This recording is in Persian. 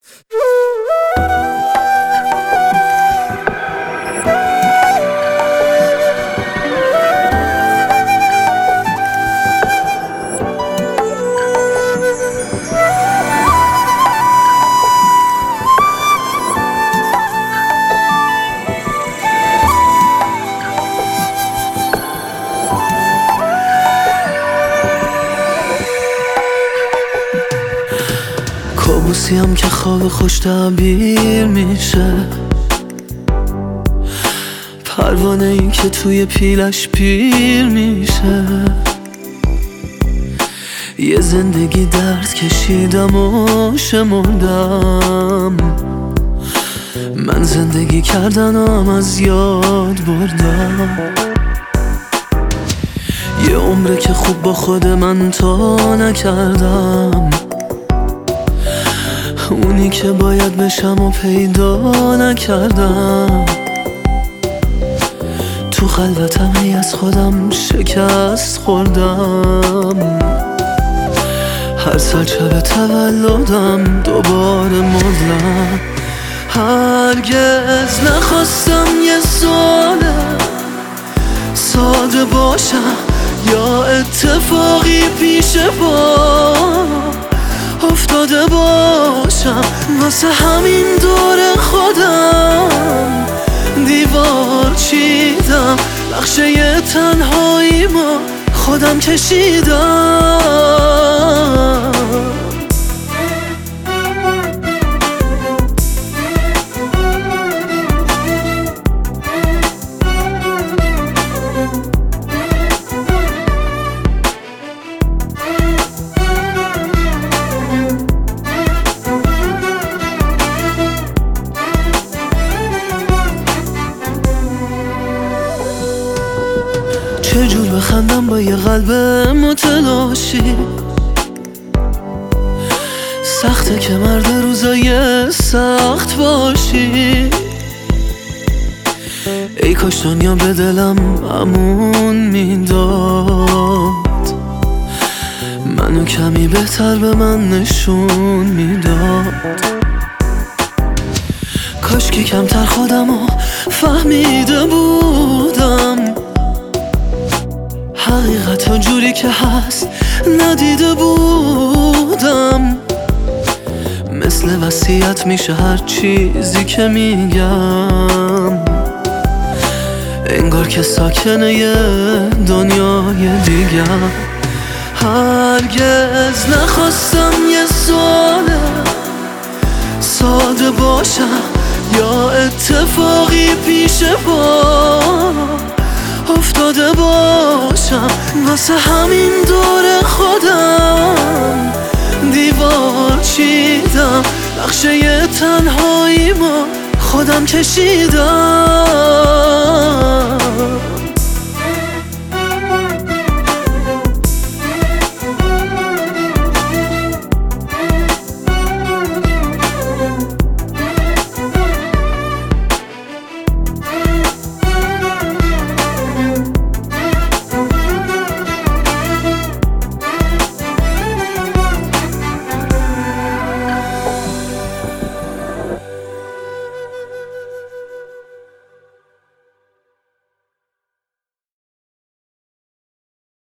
کابوسیم که خواب خوش تعبیر میشه، پروانه این که توی پیلش پیر میشه. یه زندگی درد کشیدم و شمردم، من زندگی کردنم از یاد بردم. یه عمره که خوب با خود من تا نکردم، اونی که باید بشم و پیدا نکردم. تو خلوتم هی از خودم شکست خوردم، هر سال شب تولدم دوباره مردم. هرگز نخواستم یه ساله ساده باشم یا اتفاقی پیش پا افتاده باشم. واسه همین دور خودم دیوار چیدم، نقشه تنهایی ما خودم کشیدم. چجور بخندم با یه قلب متلاشی؟ سخته که مرد روزای سخت باشی. ای کاش دنیا به دلم امون میداد، منو کمی بهتر به من نشون میداد. کاش که کمتر خودمو فهمیده بودم، حقیقت ها جوری که هست ندیده بودم. مثل وصیت میشه هر چیزی که میگم، انگار که ساکنه یه دنیای دیگم. هرگز نخواستم یه ساله ساده باشم یا اتفاقی پیش پا افتاده باشم. واسه همین دور خودم دیوار چیدم، نقشه تنهایی ما خودم کشیدم.